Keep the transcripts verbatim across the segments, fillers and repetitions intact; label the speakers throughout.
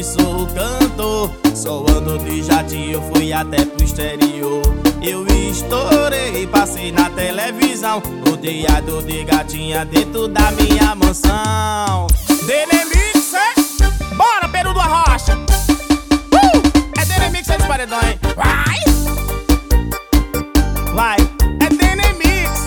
Speaker 1: hoje sou cantor. Só ando de jatinho, fui até pro exterior. Eu estourei, passei na televisão, rodeado de gatinha dentro da minha mansão. Denemix, é? Bora, Peru do Arrocha! Uh! É Denemix, é dos paredão, hein? Vai! Vai! É Denemix!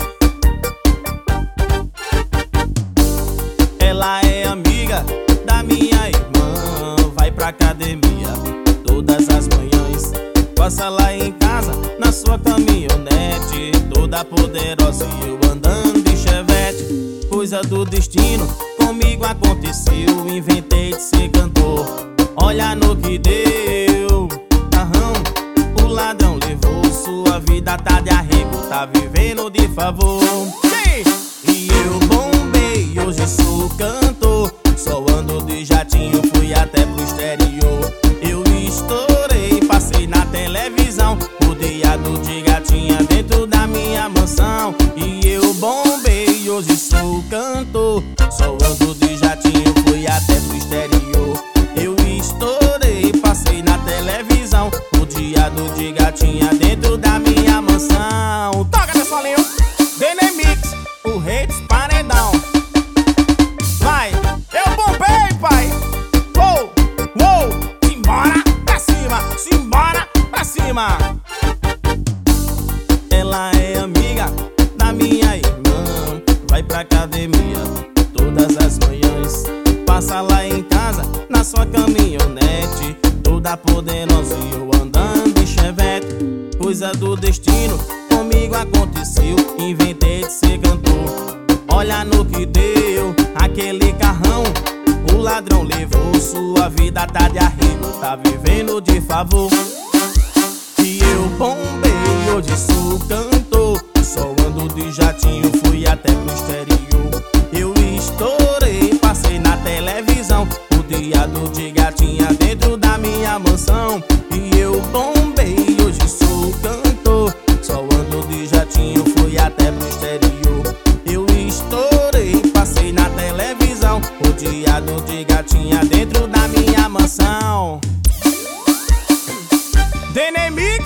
Speaker 1: Ela é amiga da minha irmã, vai pra academia todas as manhãs. Passa lá em casa, na sua caminhonete, toda poderosa e eu andando de chevette. Coisa do destino, comigo aconteceu, inventei de ser cantor. Olha no que deu, aham, o ladrão levou, sua vida tá de arrego, tá vivendo de favor. Sim. E eu bombei, hoje sou cantor. Só ando de jatinho, fui até pro exterior. Eu estourei, passei na televisão, rodeado de gatinha dentro da minha mansão. E eu bombei, hoje sou cantor. Só ando de jatinho, fui até pro exterior. Eu estourei, passei na televisão, rodeado de gatinha dentro da minha mansão. Toca, pessoalinho! Denemix, o rei dos paredão. Vai! Eu bombei, pai! Uou! Uou! Simbora pra cima! Simbora pra cima! Ela é amiga da minha irmã, vai pra academia todas as manhãs. Passa lá em casa, na sua caminhonete, toda poderosa e eu andando de chevette. Coisa do destino, comigo aconteceu, inventei de ser cantor. Olha no que deu, aquele carrão, o ladrão levou, sua vida tá de arrego, tá vivendo de favor. E eu bombei, hoje sou cantor. Só ando de jatinho, fui até pro exterior. Eu estourei, passei na televisão, rodeado de gatinha dentro da minha mansão. E eu bombei, hoje sou cantor. Só ando de jatinho, fui até pro exterior. Eu estourei, passei na televisão, rodeado de gatinha dentro da minha mansão. Denemix!